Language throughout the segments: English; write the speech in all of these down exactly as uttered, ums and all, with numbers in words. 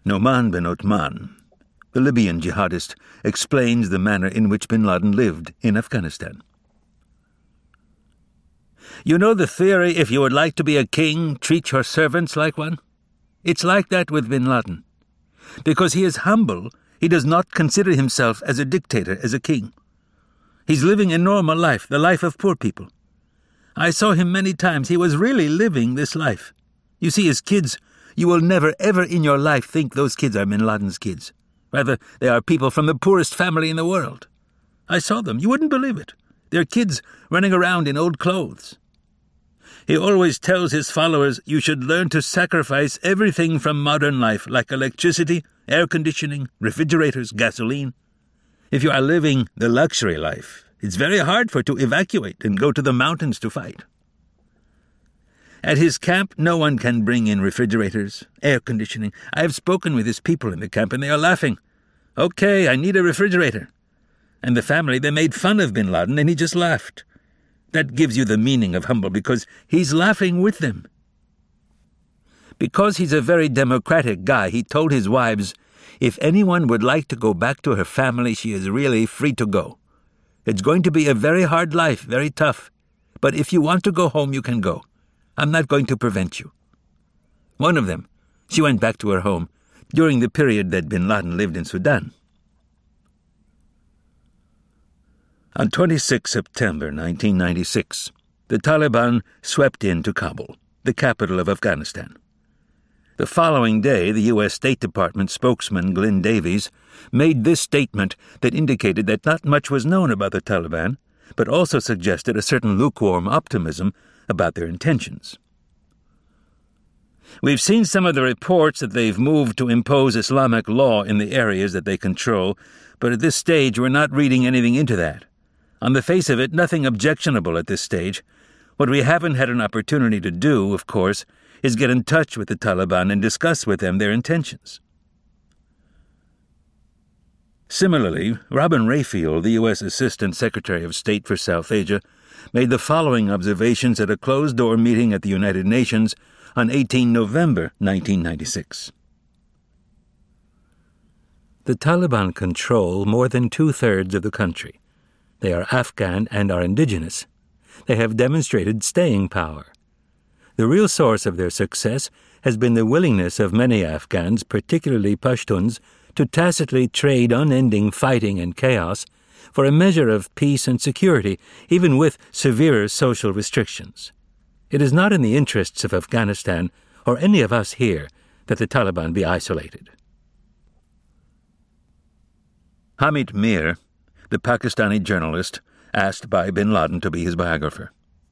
Noman bin Othman, the Libyan jihadist, explains the manner in which bin Laden lived in Afghanistan. You know the theory, if you would like to be a king, treat your servants like one? It's like that with bin Laden. Because he is humble, he does not consider himself as a dictator, as a king. He's living a normal life, the life of poor people. I saw him many times. He was really living this life. You see, his kids, you will never, ever in your life think those kids are bin Laden's kids. Rather, they are people from the poorest family in the world. I saw them. You wouldn't believe it. They're kids running around in old clothes. He always tells his followers you should learn to sacrifice everything from modern life, like electricity, air conditioning, refrigerators, gasoline. If you are living the luxury life, it's very hard for you to evacuate and go to the mountains to fight. At his camp, no one can bring in refrigerators, air conditioning. I have spoken with his people in the camp, and they are laughing. Okay, I need a refrigerator. And the family, they made fun of bin Laden, and he just laughed. That gives you the meaning of humble, because he's laughing with them. Because he's a very democratic guy, he told his wives, if anyone would like to go back to her family, she is really free to go. It's going to be a very hard life, very tough. But if you want to go home, you can go. I'm not going to prevent you. One of them, she went back to her home during the period that bin Laden lived in Sudan. On the twenty-sixth of September nineteen ninety-six, the Taliban swept into Kabul, the capital of Afghanistan. The following day, the U S State Department spokesman Glenn Davies made this statement that indicated that not much was known about the Taliban, but also suggested a certain lukewarm optimism about their intentions. We've seen some of the reports that they've moved to impose Islamic law in the areas that they control, but at this stage we're not reading anything into that. On the face of it, nothing objectionable at this stage. What we haven't had an opportunity to do, of course, is get in touch with the Taliban and discuss with them their intentions. Similarly, Robin Rayfield, the U S Assistant Secretary of State for South Asia, made the following observations at a closed-door meeting at the United Nations on the eighteenth of November nineteen ninety-six. The Taliban control more than two-thirds of the country. They are Afghan and are indigenous. They have demonstrated staying power. The real source of their success has been the willingness of many Afghans, particularly Pashtuns, to tacitly trade unending fighting and chaos for a measure of peace and security, even with severer social restrictions. It is not in the interests of Afghanistan or any of us here that the Taliban be isolated. Hamid Mir, the Pakistani journalist, asked by bin Laden to be his biographer.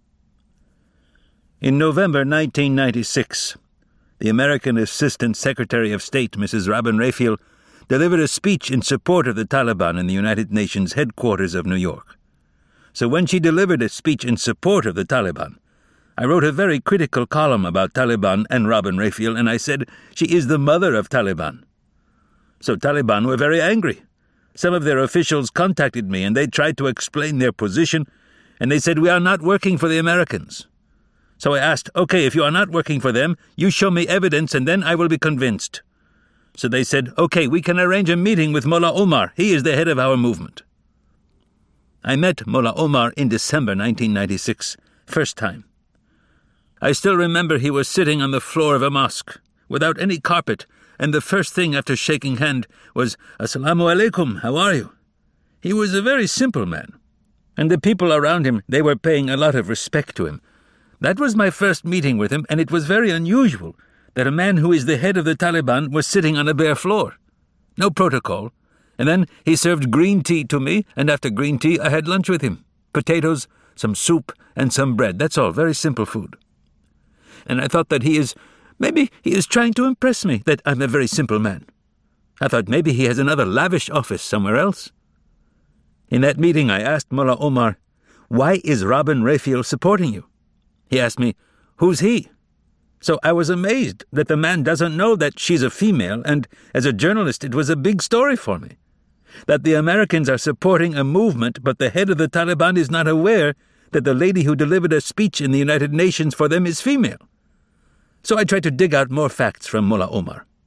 In November nineteen ninety-six, the American Assistant Secretary of State, Missus Robin Rayfield, delivered a speech in support of the Taliban in the United Nations headquarters of New York. So when she delivered a speech in support of the Taliban, I wrote a very critical column about Taliban and Robin Rayfield, and I said she is the mother of Taliban. So Taliban were very angry. Some of their officials contacted me, and they tried to explain their position, and they said, we are not working for the Americans. So I asked, okay, if you are not working for them, you show me evidence, and then I will be convinced. So they said, okay, we can arrange a meeting with Mullah Omar. He is the head of our movement. I met Mullah Omar in December nineteen ninety-six, first time. I still remember he was sitting on the floor of a mosque, without any carpet, and the first thing after shaking hand was, Assalamu alaikum, how are you? He was a very simple man, and the people around him, they were paying a lot of respect to him. That was my first meeting with him, and it was very unusual that a man who is the head of the Taliban was sitting on a bare floor. No protocol. And then he served green tea to me, and after green tea I had lunch with him. Potatoes, some soup, and some bread. That's all, very simple food. And I thought that he is, maybe he is trying to impress me, that I'm a very simple man. I thought maybe he has another lavish office somewhere else. In that meeting I asked Mullah Omar, why is Robin Rayfield supporting you? He asked me, who's he? So I was amazed that the man doesn't know that she's a female, and as a journalist it was a big story for me. That the Americans are supporting a movement, but the head of the Taliban is not aware that the lady who delivered a speech in the United Nations for them is female. So I tried to dig out more facts from Mullah Omar.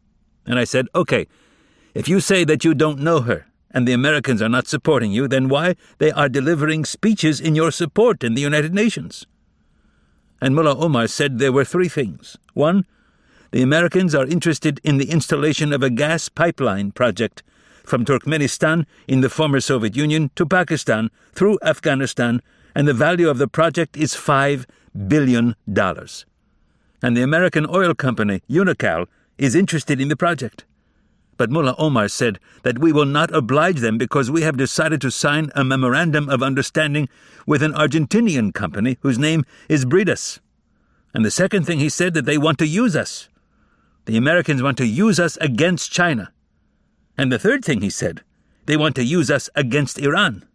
And I said, okay, if you say that you don't know her and the Americans are not supporting you, then why they are delivering speeches in your support in the United Nations? And Mullah Omar said there were three things. One, the Americans are interested in the installation of a gas pipeline project from Turkmenistan in the former Soviet Union to Pakistan through Afghanistan, and the value of the project is five billion dollars. And the American oil company, Unocal, is interested in the project. But Mullah Omar said that we will not oblige them because we have decided to sign a memorandum of understanding with an Argentinian company whose name is Bridas. And the second thing he said, that they want to use us. The Americans want to use us against China. And the third thing he said, they want to use us against Iran.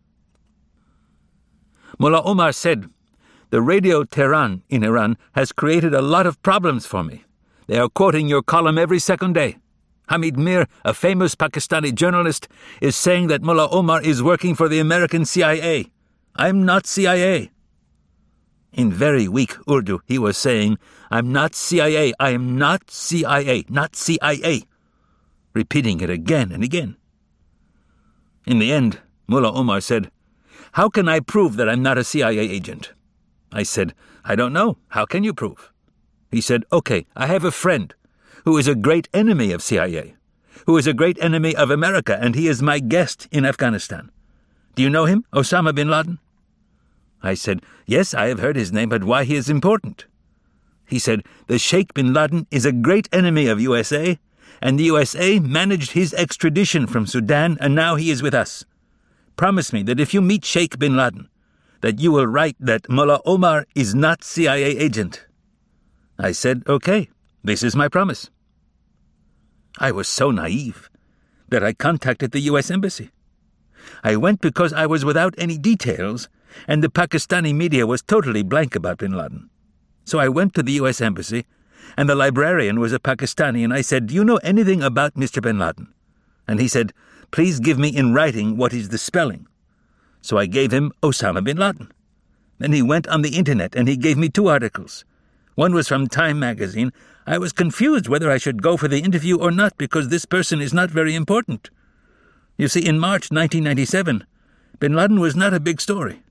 Mullah Omar said, the Radio Tehran in Iran has created a lot of problems for me. They are quoting your column every second day. Hamid Mir, a famous Pakistani journalist, is saying that Mullah Omar is working for the American C I A. I'm not C I A. In very weak Urdu, he was saying, I'm not C I A, I am not C I A, not C I A, repeating it again and again. In the end, Mullah Omar said, how can I prove that I'm not a C I A agent? I said, I don't know. How can you prove? He said, okay, I have a friend who is a great enemy of C I A, who is a great enemy of America, and he is my guest in Afghanistan. Do you know him, Osama bin Laden? I said, yes, I have heard his name, but why he is important? He said, the Sheikh bin Laden is a great enemy of U S A, and the U S A managed his extradition from Sudan, and now he is with us. Promise me that if you meet Sheikh bin Laden, that you will write that Mullah Omar is not C I A agent. I said, okay, this is my promise. I was so naive that I contacted the U S Embassy. I went because I was without any details, and the Pakistani media was totally blank about bin Laden. So I went to the U S Embassy, and the librarian was a Pakistani, and I said, do you know anything about Mister bin Laden? And he said, please give me in writing what is the spelling. So I gave him Osama bin Laden. Then he went on the internet and he gave me two articles. One was from Time magazine. I was confused whether I should go for the interview or not because this person is not very important. You see, in March nineteen ninety-seven, bin Laden was not a big story.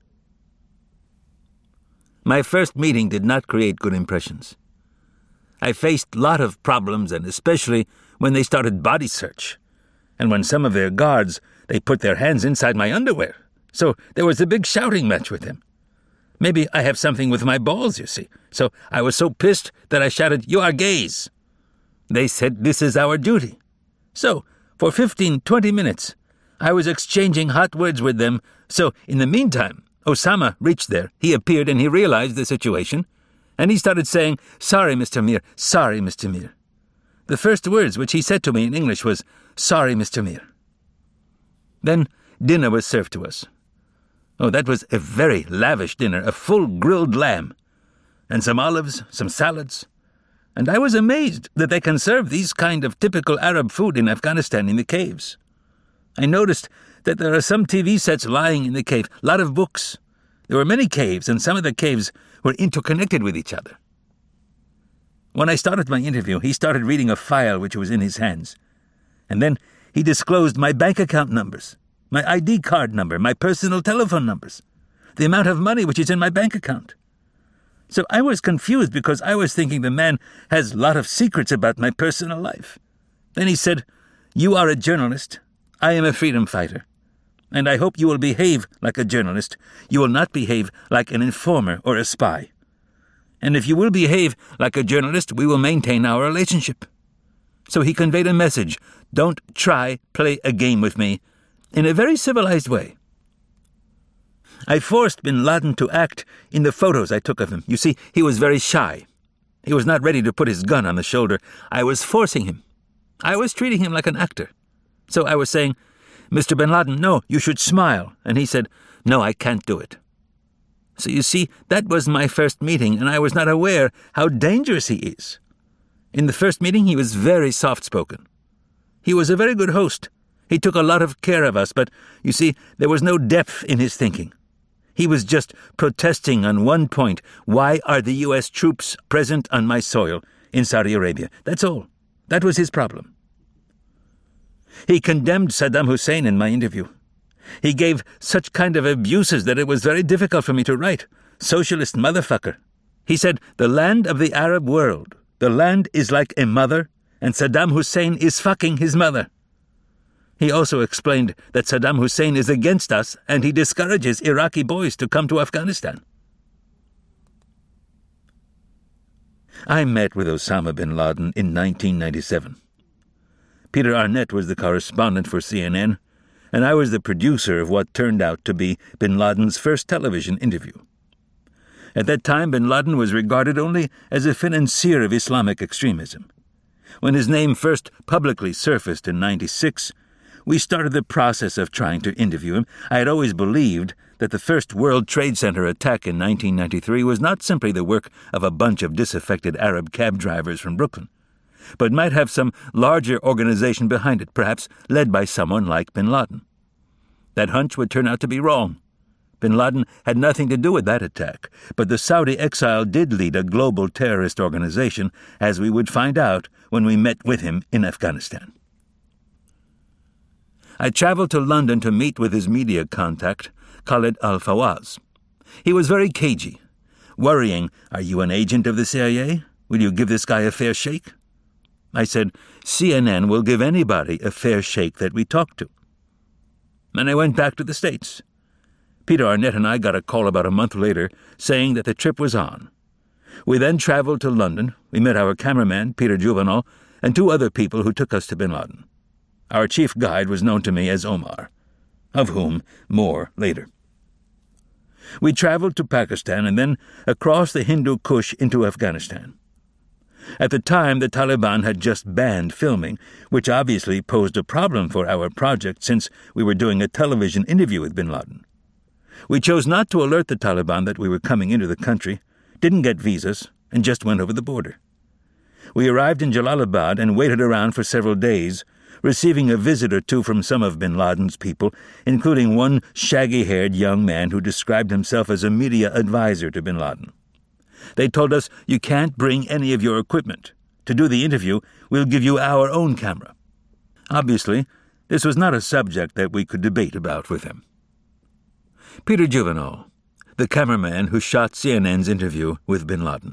My first meeting did not create good impressions. I faced a lot of problems, and especially when they started body search. And when some of their guards, they put their hands inside my underwear. So there was a big shouting match with him. Maybe I have something with my balls, you see. So I was so pissed that I shouted, you are gays. They said, this is our duty. So for fifteen, twenty minutes, I was exchanging hot words with them. So in the meantime, Osama reached there. He appeared and he realized the situation. And he started saying, sorry, Mister Mir, sorry, Mister Mir. The first words which he said to me in English was, sorry, Mister Mir. Then dinner was served to us. Oh, that was a very lavish dinner, a full grilled lamb, and some olives, some salads. And I was amazed that they can serve these kind of typical Arab food in Afghanistan in the caves. I noticed that there are some T V sets lying in the cave, a lot of books. There were many caves, and some of the caves were interconnected with each other. When I started my interview, he started reading a file which was in his hands. And then he disclosed my bank account numbers, my I D card number, my personal telephone numbers, the amount of money which is in my bank account. So I was confused because I was thinking the man has a lot of secrets about my personal life. Then he said, you are a journalist, I am a freedom fighter, and I hope you will behave like a journalist. You will not behave like an informer or a spy. And if you will behave like a journalist, we will maintain our relationship. So he conveyed a message, don't try play a game with me, in a very civilized way. I forced bin Laden to act in the photos I took of him. You see, he was very shy. He was not ready to put his gun on the shoulder. I was forcing him. I was treating him like an actor. So I was saying, Mister bin Laden, no, you should smile. And he said, no, I can't do it. So you see, that was my first meeting, and I was not aware how dangerous he is. In the first meeting, he was very soft-spoken. He was a very good host. He took a lot of care of us, but, you see, there was no depth in his thinking. He was just protesting on one point. Why are the U S troops present on my soil in Saudi Arabia? That's all. That was his problem. He condemned Saddam Hussein in my interview. He gave such kind of abuses that it was very difficult for me to write. Socialist motherfucker. He said, the land of the Arab world. The land is like a mother, and Saddam Hussein is fucking his mother. He also explained that Saddam Hussein is against us and he discourages Iraqi boys to come to Afghanistan. I met with Osama bin Laden in nineteen ninety-seven. Peter Arnett was the correspondent for C N N, and I was the producer of what turned out to be bin Laden's first television interview. At that time, bin Laden was regarded only as a financier of Islamic extremism. When his name first publicly surfaced in ninety-six, we started the process of trying to interview him. I had always believed that the first World Trade Center attack in nineteen ninety-three was not simply the work of a bunch of disaffected Arab cab drivers from Brooklyn, but might have some larger organization behind it, perhaps led by someone like bin Laden. That hunch would turn out to be wrong. Bin Laden had nothing to do with that attack, but the Saudi exile did lead a global terrorist organization, as we would find out when we met with him in Afghanistan. I traveled to London to meet with his media contact, Khalid al-Fawaz. He was very cagey, worrying, "Are you an agent of the C I A? Will you give this guy a fair shake?" I said, "C N N will give anybody a fair shake that we talk to." And I went back to the States. Peter Arnett and I got a call about a month later saying that the trip was on. We then traveled to London. We met our cameraman, Peter Juvenal, and two other people who took us to bin Laden. Our chief guide was known to me as Omar, of whom more later. We traveled to Pakistan and then across the Hindu Kush into Afghanistan. At the time, the Taliban had just banned filming, which obviously posed a problem for our project since we were doing a television interview with bin Laden. We chose not to alert the Taliban that we were coming into the country, didn't get visas, and just went over the border. We arrived in Jalalabad and waited around for several days, receiving a visit or two from some of bin Laden's people, including one shaggy-haired young man who described himself as a media advisor to bin Laden. They told us, "You can't bring any of your equipment. To do the interview, we'll give you our own camera." Obviously, this was not a subject that we could debate about with him. Peter Juvenal, the cameraman who shot C N N's interview with bin Laden.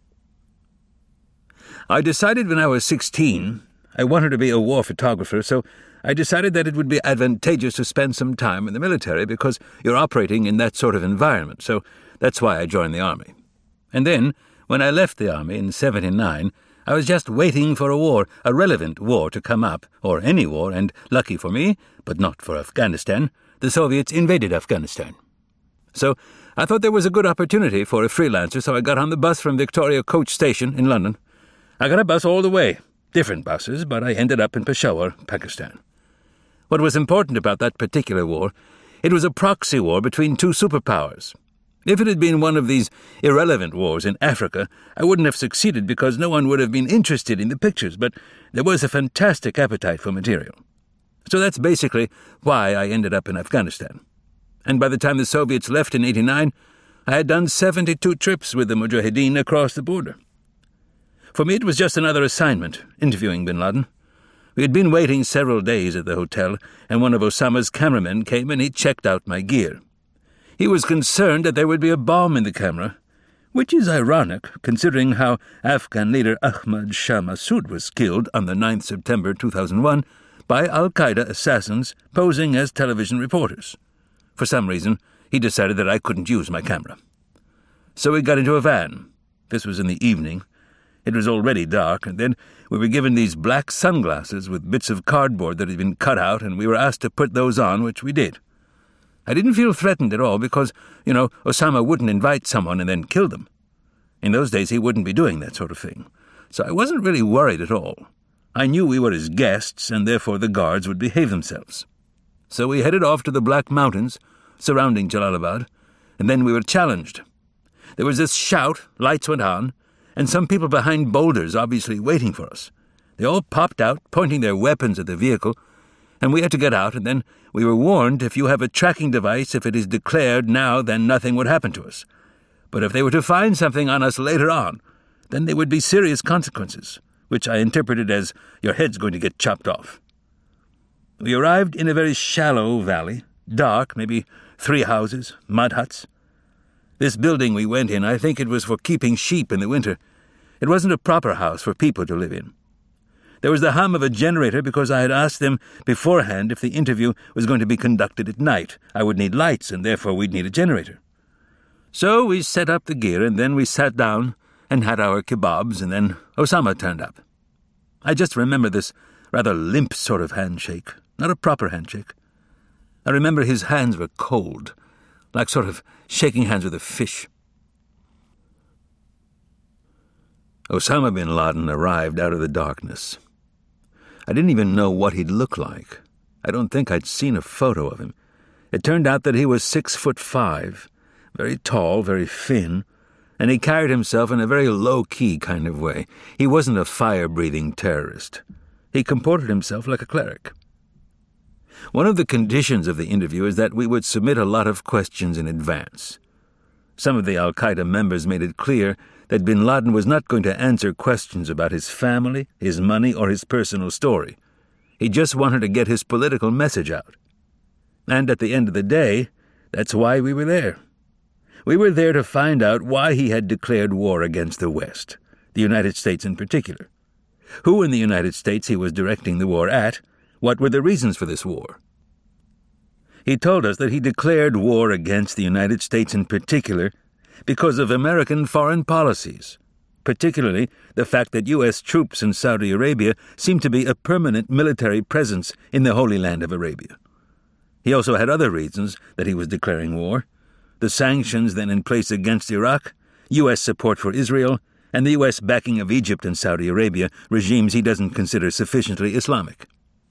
I decided when I was sixteen I wanted to be a war photographer, so I decided that it would be advantageous to spend some time in the military because you're operating in that sort of environment, so that's why I joined the Army. And then, when I left the Army in seventy-nine, I was just waiting for a war, a relevant war to come up, or any war, and lucky for me, but not for Afghanistan, the Soviets invaded Afghanistan. So I thought there was a good opportunity for a freelancer, so I got on the bus from Victoria Coach Station in London. I got a bus all the way, different buses, but I ended up in Peshawar, Pakistan. What was important about that particular war, it was a proxy war between two superpowers. If it had been one of these irrelevant wars in Africa, I wouldn't have succeeded because no one would have been interested in the pictures, but there was a fantastic appetite for material. So that's basically why I ended up in Afghanistan. And by the time the Soviets left in eighty-nine, I had done seventy-two trips with the Mujahideen across the border. For me, it was just another assignment, interviewing bin Laden. We had been waiting several days at the hotel, and one of Osama's cameramen came and he checked out my gear. He was concerned that there would be a bomb in the camera, which is ironic, considering how Afghan leader Ahmad Shah Massoud was killed on the ninth of September two thousand one by al-Qaeda assassins posing as television reporters. For some reason, he decided that I couldn't use my camera. So we got into a van. This was in the evening. It was already dark, and then we were given these black sunglasses with bits of cardboard that had been cut out, and we were asked to put those on, which we did. I didn't feel threatened at all because, you know, Osama wouldn't invite someone and then kill them. In those days, he wouldn't be doing that sort of thing. So I wasn't really worried at all. I knew we were his guests, and therefore the guards would behave themselves. So we headed off to the Black Mountains, surrounding Jalalabad, and then we were challenged. There was this shout, lights went on, and some people behind boulders obviously waiting for us. They all popped out, pointing their weapons at the vehicle, and we had to get out, and then we were warned if you have a tracking device, if it is declared now, then nothing would happen to us. But if they were to find something on us later on, then there would be serious consequences, which I interpreted as your head's going to get chopped off. We arrived in a very shallow valley, dark, maybe three houses, mud huts. This building we went in, I think it was for keeping sheep in the winter. It wasn't a proper house for people to live in. There was the hum of a generator because I had asked them beforehand if the interview was going to be conducted at night. I would need lights, and therefore we'd need a generator. So we set up the gear, and then we sat down and had our kebabs, and then Osama turned up. I just remember this rather limp sort of handshake, not a proper handshake. I remember his hands were cold, like sort of shaking hands with a fish. Osama bin Laden arrived out of the darkness. I didn't even know what he'd look like. I don't think I'd seen a photo of him. It turned out that he was six foot five, very tall, very thin, and he carried himself in a very low-key kind of way. He wasn't a fire-breathing terrorist. He comported himself like a cleric. One of the conditions of the interview is that we would submit a lot of questions in advance. Some of the al-Qaeda members made it clear that bin Laden was not going to answer questions about his family, his money, or his personal story. He just wanted to get his political message out. And at the end of the day, that's why we were there. We were there to find out why he had declared war against the West, the United States in particular. Who in the United States he was directing the war at? What were the reasons for this war? He told us that he declared war against the United States in particular because of American foreign policies, particularly the fact that U S troops in Saudi Arabia seemed to be a permanent military presence in the Holy Land of Arabia. He also had other reasons that he was declaring war: the sanctions then in place against Iraq, U S support for Israel, and the U S backing of Egypt and Saudi Arabia, regimes he doesn't consider sufficiently Islamic.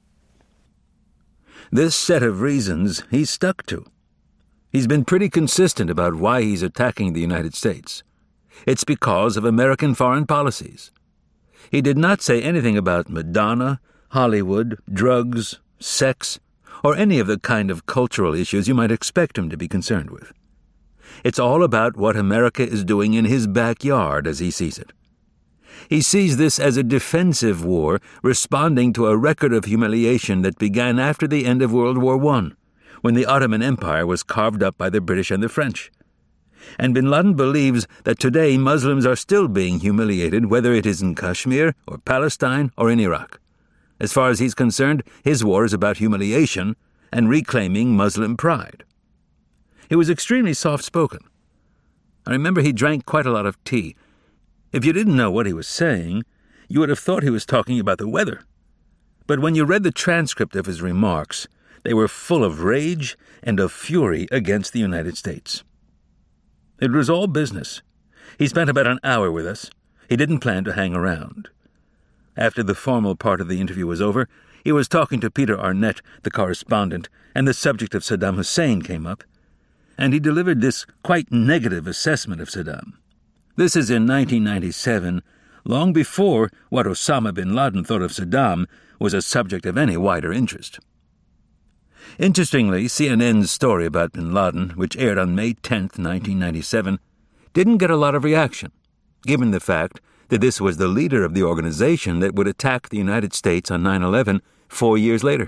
This set of reasons he's stuck to. He's been pretty consistent about why he's attacking the United States. It's because of American foreign policies. He did not say anything about Madonna, Hollywood, drugs, sex, or any of the kind of cultural issues you might expect him to be concerned with. It's all about what America is doing in his backyard, as he sees it. He sees this as a defensive war responding to a record of humiliation that began after the end of World War One, when the Ottoman Empire was carved up by the British and the French. And bin Laden believes that today Muslims are still being humiliated, whether it is in Kashmir or Palestine or in Iraq. As far as he's concerned, his war is about humiliation and reclaiming Muslim pride. He was extremely soft-spoken. I remember he drank quite a lot of tea. If you didn't know what he was saying, you would have thought he was talking about the weather. But when you read the transcript of his remarks, they were full of rage and of fury against the United States. It was all business. He spent about an hour with us. He didn't plan to hang around. After the formal part of the interview was over, he was talking to Peter Arnett, the correspondent, and the subject of Saddam Hussein came up, and he delivered this quite negative assessment of Saddam. This is in nineteen ninety-seven, long before what Osama bin Laden thought of Saddam was a subject of any wider interest. Interestingly, C N N's story about bin Laden, which aired on May tenth, nineteen ninety-seven, didn't get a lot of reaction, given the fact that this was the leader of the organization that would attack the United States on nine eleven four years later.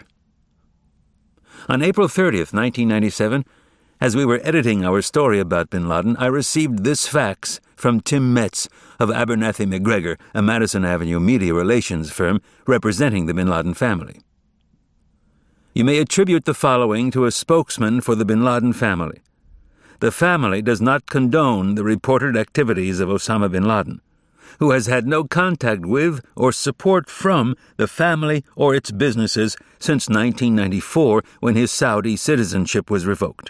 On April thirtieth, nineteen ninety-seven, as we were editing our story about bin Laden, I received this fax from Tim Metz of Abernathy McGregor, a Madison Avenue media relations firm representing the bin Laden family. You may attribute the following to a spokesman for the bin Laden family. The family does not condone the reported activities of Osama bin Laden, who has had no contact with or support from the family or its businesses since nineteen ninety-four, when his Saudi citizenship was revoked.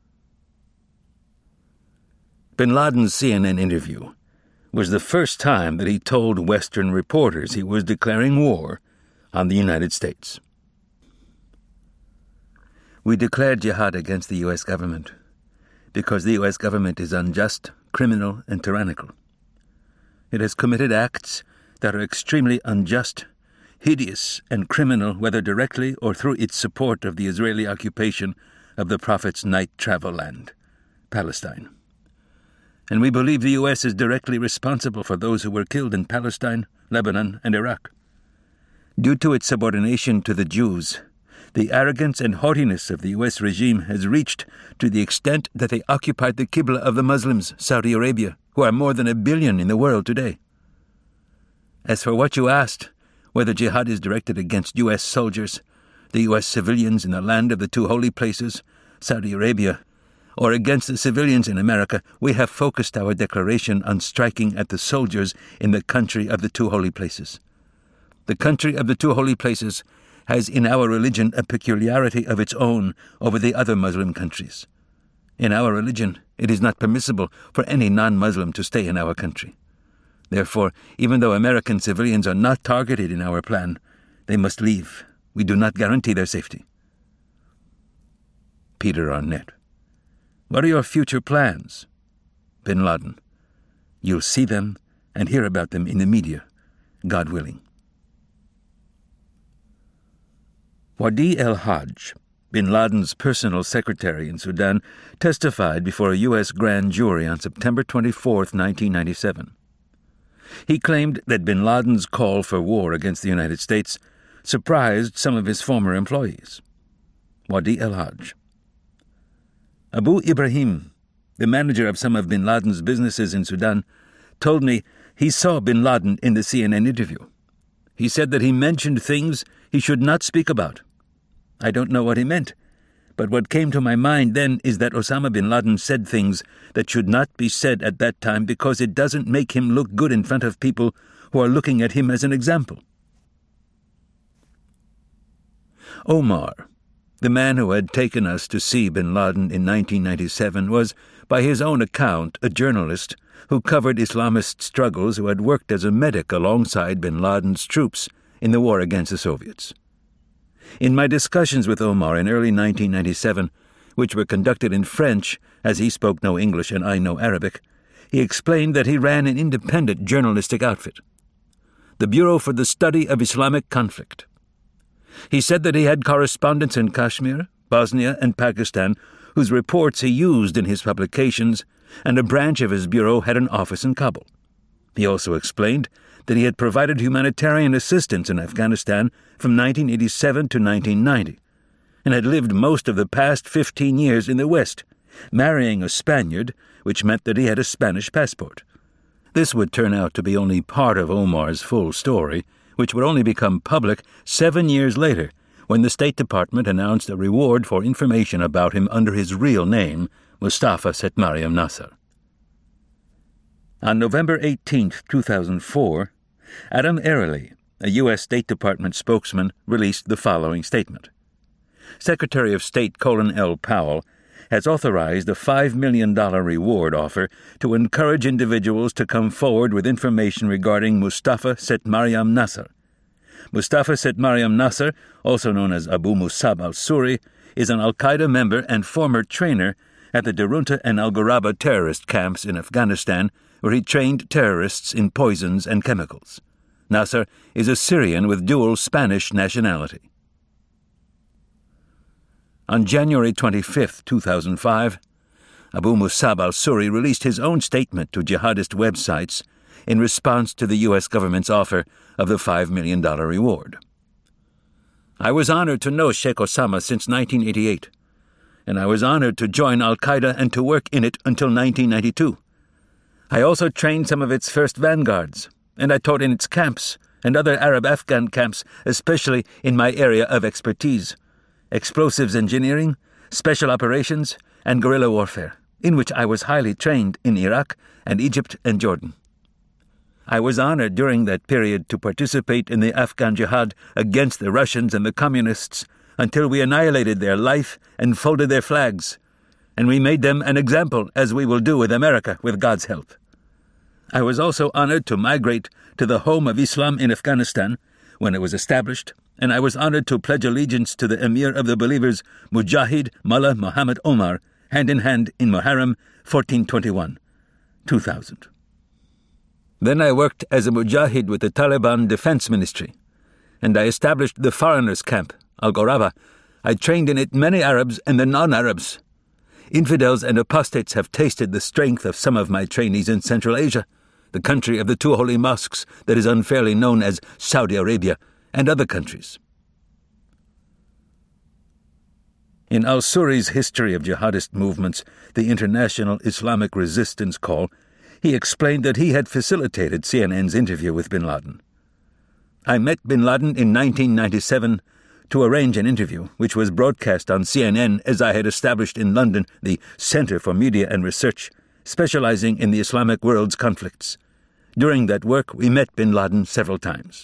Bin Laden's C N N interview was the first time that he told Western reporters he was declaring war on the United States. We declared jihad against the U S government because the U S government is unjust, criminal, and tyrannical. It has committed acts that are extremely unjust, hideous, and criminal, whether directly or through its support of the Israeli occupation of the Prophet's night travel land, Palestine. And we believe the U S is directly responsible for those who were killed in Palestine, Lebanon, and Iraq. Due to its subordination to the Jews, The arrogance and haughtiness of the U S regime has reached to the extent that they occupied the Qibla of the Muslims, Saudi Arabia, who are more than a billion in the world today. As for what you asked, whether jihad is directed against U S soldiers, the U S civilians in the land of the two holy places, Saudi Arabia, or against the civilians in America, we have focused our declaration on striking at the soldiers in the country of the two holy places. The country of the two holy places has in our religion a peculiarity of its own over the other Muslim countries. In our religion, it is not permissible for any non-Muslim to stay in our country. Therefore, even though American civilians are not targeted in our plan, they must leave. We do not guarantee their safety. Peter Arnett. What are your future plans? Bin Laden. You'll see them and hear about them in the media, God willing. Wadi el-Hajj, Bin Laden's personal secretary in Sudan, testified before a U S grand jury on September twenty-fourth, nineteen ninety-seven. He claimed that Bin Laden's call for war against the United States surprised some of his former employees. Wadi el-Hajj. Abu Ibrahim, the manager of some of Bin Laden's businesses in Sudan, told me he saw Bin Laden in the C N N interview. He said that he mentioned things he should not speak about. I don't know what he meant, but what came to my mind then is that Osama bin Laden said things that should not be said at that time because it doesn't make him look good in front of people who are looking at him as an example. Omar, the man who had taken us to see bin Laden in nineteen ninety-seven, was, by his own account, a journalist who covered Islamist struggles who had worked as a medic alongside bin Laden's troops in the war against the Soviets. In my discussions with Omar in early nineteen ninety-seven, which were conducted in French, as he spoke no English and I no Arabic, he explained that he ran an independent journalistic outfit, the Bureau for the Study of Islamic Conflict. He said that he had correspondents in Kashmir, Bosnia, and Pakistan whose reports he used in his publications, and a branch of his bureau had an office in Kabul. He also explained that he had provided humanitarian assistance in Afghanistan from nineteen eighty-seven to nineteen ninety, and had lived most of the past fifteen years in the West, marrying a Spaniard, which meant that he had a Spanish passport. This would turn out to be only part of Omar's full story, which would only become public seven years later, when the State Department announced a reward for information about him under his real name, Mustafa Setmariam Nasser. On November eighteenth, two thousand four, Adam Early, a U S State Department spokesman, released the following statement. Secretary of State Colin L. Powell has authorized a five million dollars reward offer to encourage individuals to come forward with information regarding Mustafa Setmariam Nasser. Mustafa Setmariam Nasser, also known as Abu Musab al-Suri, is an al-Qaeda member and former trainer at the Darunta and Al-Ghuraba terrorist camps in Afghanistan, where he trained terrorists in poisons and chemicals. Nasser is a Syrian with dual Spanish nationality. On January twenty-fifth, two thousand five, Abu Musab al-Suri released his own statement to jihadist websites in response to the U S government's offer of the five million dollars reward. I was honored to know Sheikh Osama since nineteen eighty-eight, and I was honored to join al-Qaeda and to work in it until nineteen ninety-two. I also trained some of its first vanguards, and I taught in its camps and other Arab-Afghan camps, especially in my area of expertise, explosives engineering, special operations, and guerrilla warfare, in which I was highly trained in Iraq and Egypt and Jordan. I was honored during that period to participate in the Afghan jihad against the Russians and the Communists until we annihilated their life and folded their flags, and we made them an example, as we will do with America, with God's help. I was also honored to migrate to the home of Islam in Afghanistan when it was established, and I was honored to pledge allegiance to the Emir of the Believers, Mujahid Mullah Muhammad Omar, hand-in-hand in Muharram fourteen twenty-one, two thousand. Then I worked as a Mujahid with the Taliban Defense Ministry, and I established the Foreigners' Camp, Al-Ghuraba. I trained in it many Arabs and the non-Arabs. Infidels and apostates have tasted the strength of some of my trainees in Central Asia, the country of the two holy mosques that is unfairly known as Saudi Arabia, and other countries. In al-Suri's History of Jihadist Movements, the International Islamic Resistance Call, he explained that he had facilitated C N N's interview with bin Laden. I met bin Laden in nineteen ninety-seven to arrange an interview, which was broadcast on C N N as I had established in London the Centre for Media and Research, specializing in the Islamic world's conflicts. During that work, we met bin Laden several times.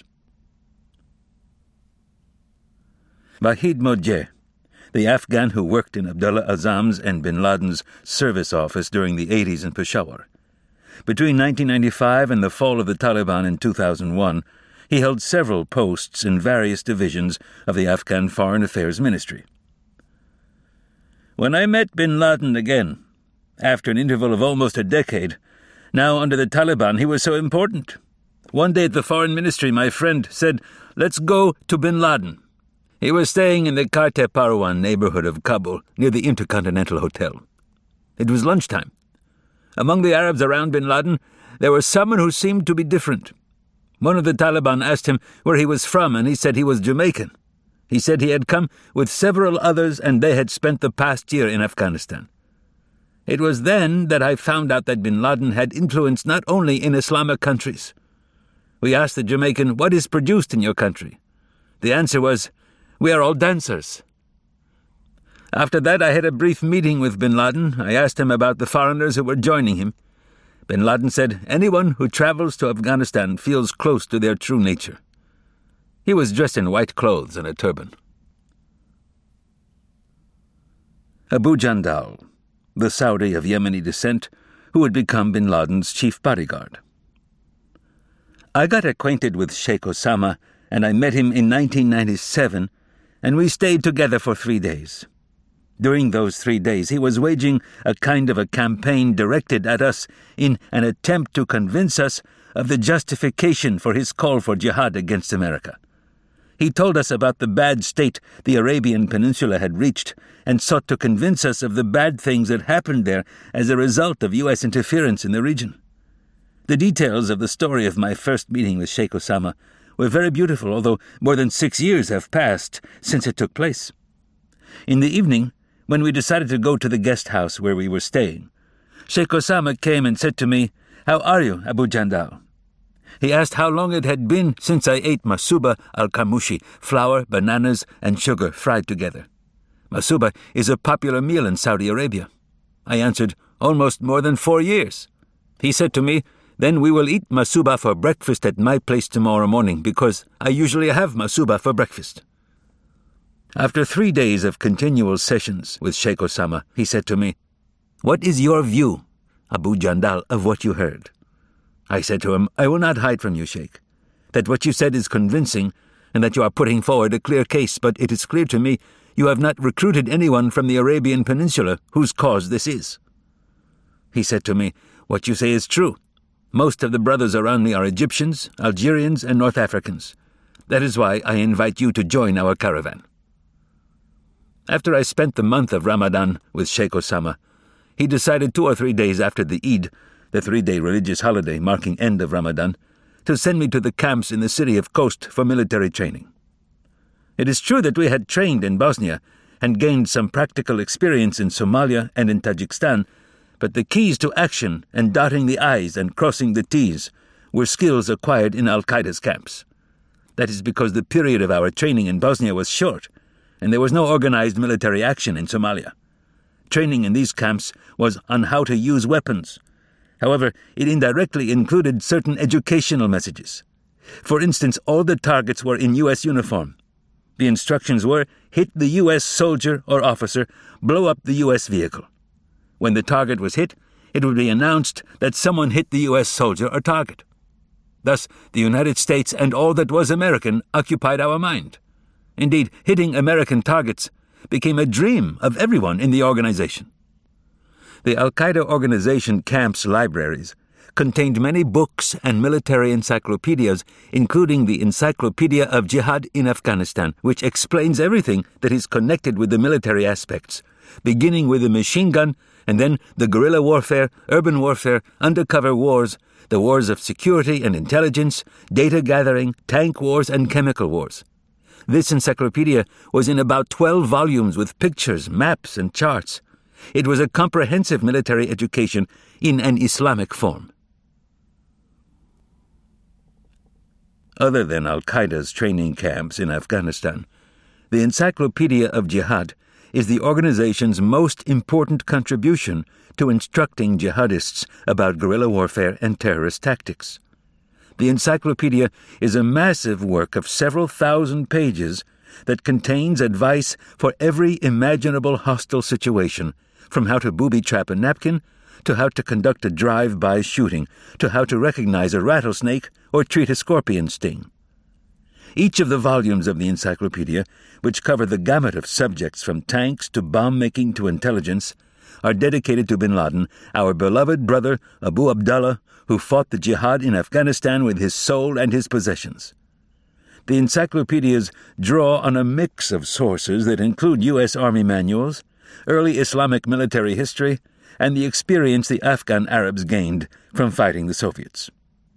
Wahid Mojeh, the Afghan who worked in Abdullah Azzam's and bin Laden's service office during the eighties in Peshawar. Between nineteen ninety-five and the fall of the Taliban in two thousand one, he held several posts in various divisions of the Afghan Foreign Affairs Ministry. When I met bin Laden again, after an interval of almost a decade, now under the Taliban, he was so important. One day at the Foreign Ministry, my friend said, "Let's go to bin Laden." He was staying in the Karte Parwan neighborhood of Kabul, near the Intercontinental Hotel. It was lunchtime. Among the Arabs around bin Laden, there was someone who seemed to be different. One of the Taliban asked him where he was from, and he said he was Jamaican. He said he had come with several others, and they had spent the past year in Afghanistan. It was then that I found out that bin Laden had influence not only in Islamic countries. We asked the Jamaican, "What is produced in your country?" The answer was, "We are all dancers." After that, I had a brief meeting with bin Laden. I asked him about the foreigners who were joining him. Bin Laden said, "Anyone who travels to Afghanistan feels close to their true nature." He was dressed in white clothes and a turban. Abu Jandal, the Saudi of Yemeni descent, who had become bin Laden's chief bodyguard. I got acquainted with Sheikh Osama, and I met him in nineteen ninety-seven, and we stayed together for three days. During those three days, he was waging a kind of a campaign directed at us in an attempt to convince us of the justification for his call for jihad against America. He told us about the bad state the Arabian Peninsula had reached and sought to convince us of the bad things that happened there as a result of U S interference in the region. The details of the story of my first meeting with Sheikh Osama were very beautiful, although more than six years have passed since it took place. In the evening, when we decided to go to the guest house where we were staying, Sheikh Osama came and said to me, "How are you, Abu Jandal?" He asked how long it had been since I ate masuba al-kamushi, flour, bananas, and sugar fried together. Masuba is a popular meal in Saudi Arabia. I answered, "Almost more than four years." He said to me, "Then we will eat masuba for breakfast at my place tomorrow morning, because I usually have masuba for breakfast." After three days of continual sessions with Sheikh Osama, he said to me, "What is your view, Abu Jandal, of what you heard?" I said to him, "I will not hide from you, Sheikh, that what you said is convincing and that you are putting forward a clear case, but it is clear to me you have not recruited anyone from the Arabian Peninsula whose cause this is." He said to me, "What you say is true. Most of the brothers around me are Egyptians, Algerians, and North Africans. That is why I invite you to join our caravan." After I spent the month of Ramadan with Sheikh Osama, he decided two or three days after the Eid, the three-day religious holiday marking end of Ramadan, to send me to the camps in the city of Khost for military training. It is true that we had trained in Bosnia and gained some practical experience in Somalia and in Tajikistan, but the keys to action and dotting the I's and crossing the T's were skills acquired in Al-Qaeda's camps. That is because the period of our training in Bosnia was short, and there was no organized military action in Somalia. Training in these camps was on how to use weapons. However, it indirectly included certain educational messages. For instance, all the targets were in U S uniform. The instructions were, hit the U S soldier or officer, blow up the U S vehicle. When the target was hit, it would be announced that someone hit the U S soldier or target. Thus, the United States and all that was American occupied our mind. Indeed, hitting American targets became a dream of everyone in the organization. The Al-Qaeda organization camp's libraries contained many books and military encyclopedias, including the Encyclopedia of Jihad in Afghanistan, which explains everything that is connected with the military aspects, beginning with the machine gun, and then the guerrilla warfare, urban warfare, undercover wars, the wars of security and intelligence, data gathering, tank wars, and chemical wars. This encyclopedia was in about twelve volumes with pictures, maps, and charts. It was a comprehensive military education in an Islamic form. Other than Al-Qaeda's training camps in Afghanistan, the Encyclopedia of Jihad is the organization's most important contribution to instructing jihadists about guerrilla warfare and terrorist tactics. The encyclopedia is a massive work of several thousand pages that contains advice for every imaginable hostile situation, from how to booby-trap a napkin, to how to conduct a drive-by shooting, to how to recognize a rattlesnake or treat a scorpion sting. Each of the volumes of the encyclopedia, which cover the gamut of subjects from tanks to bomb-making to intelligence, are dedicated to bin Laden, our beloved brother Abu Abdallah, who fought the jihad in Afghanistan with his soul and his possessions. The encyclopedias draw on a mix of sources that include U S Army manuals, early Islamic military history, and the experience the Afghan Arabs gained from fighting the Soviets.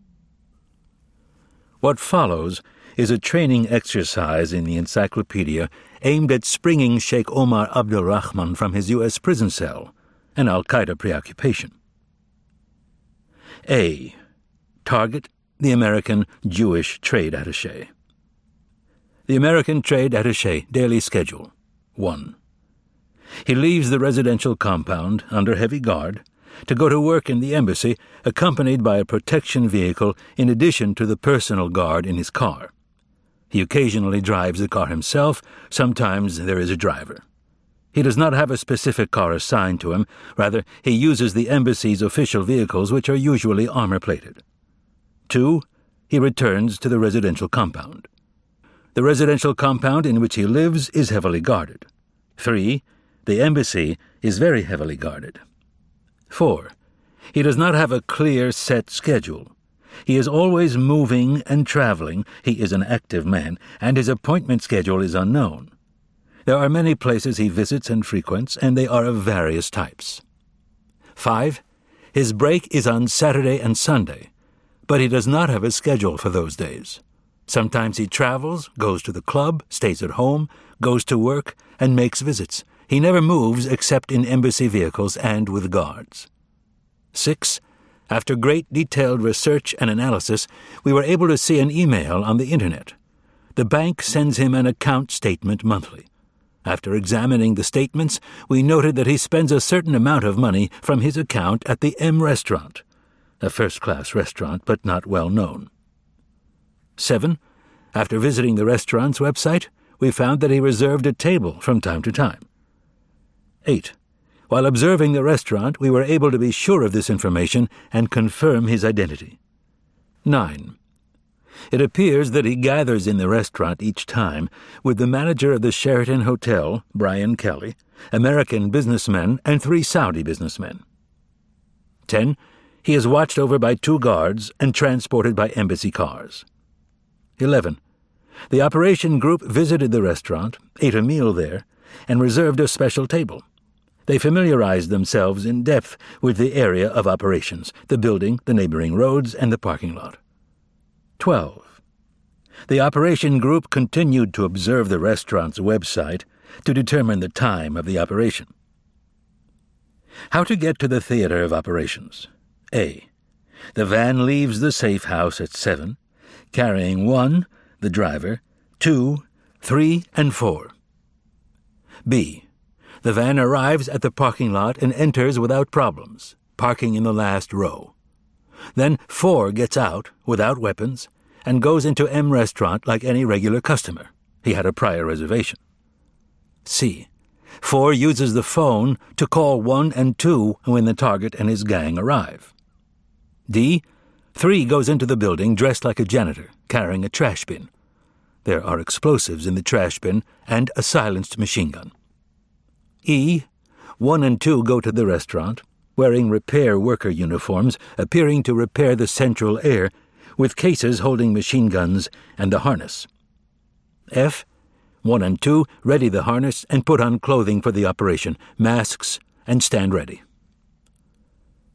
What follows is a training exercise in the encyclopedia aimed at springing Sheikh Omar Abdul Rahman from his U S prison cell, an Al-Qaeda preoccupation. A. Target: the American Jewish Trade Attaché. The American Trade Attaché Daily Schedule. one. He leaves the residential compound under heavy guard to go to work in the embassy, accompanied by a protection vehicle in addition to the personal guard in his car. He occasionally drives the car himself. Sometimes there is a driver. He does not have a specific car assigned to him. Rather, he uses the embassy's official vehicles, which are usually armor-plated. Two, he returns to the residential compound. The residential compound in which he lives is heavily guarded. Three, the embassy is very heavily guarded. Four, he does not have a clear set schedule. He is always moving and traveling. He is an active man, and his appointment schedule is unknown. There are many places he visits and frequents, and they are of various types. Five, his break is on Saturday and Sunday, but he does not have a schedule for those days. Sometimes he travels, goes to the club, stays at home, goes to work, and makes visits. He never moves except in embassy vehicles and with guards. Six, after great detailed research and analysis, we were able to see an email on the Internet. The bank sends him an account statement monthly. After examining the statements, we noted that he spends a certain amount of money from his account at the M Restaurant, a first-class restaurant but not well known. Seven, after visiting the restaurant's website, we found that he reserved a table from time to time. Eight, while observing the restaurant, we were able to be sure of this information and confirm his identity. Nine, it appears that he gathers in the restaurant each time with the manager of the Sheraton Hotel, Brian Kelly, American businessmen, and three Saudi businessmen. Ten, he is watched over by two guards and transported by embassy cars. Eleven, the operation group visited the restaurant, ate a meal there, and reserved a special table. They familiarized themselves in depth with the area of operations, the building, the neighboring roads, and the parking lot. Twelve, the operation group continued to observe the restaurant's website to determine the time of the operation. How to get to the theater of operations. A. The van leaves the safe house at seven, carrying one, the driver, two, three, and four. B. The van arrives at the parking lot and enters without problems, parking in the last row. Then four gets out, without weapons, and goes into M Restaurant like any regular customer. He had a prior reservation. C. Four uses the phone to call one and two when the target and his gang arrive. D. Three goes into the building dressed like a janitor, carrying a trash bin. There are explosives in the trash bin and a silenced machine gun. E. One and two go to the restaurant, wearing repair worker uniforms, appearing to repair the central air, with cases holding machine guns and the harness. F. One and two ready the harness and put on clothing for the operation, masks, and stand ready.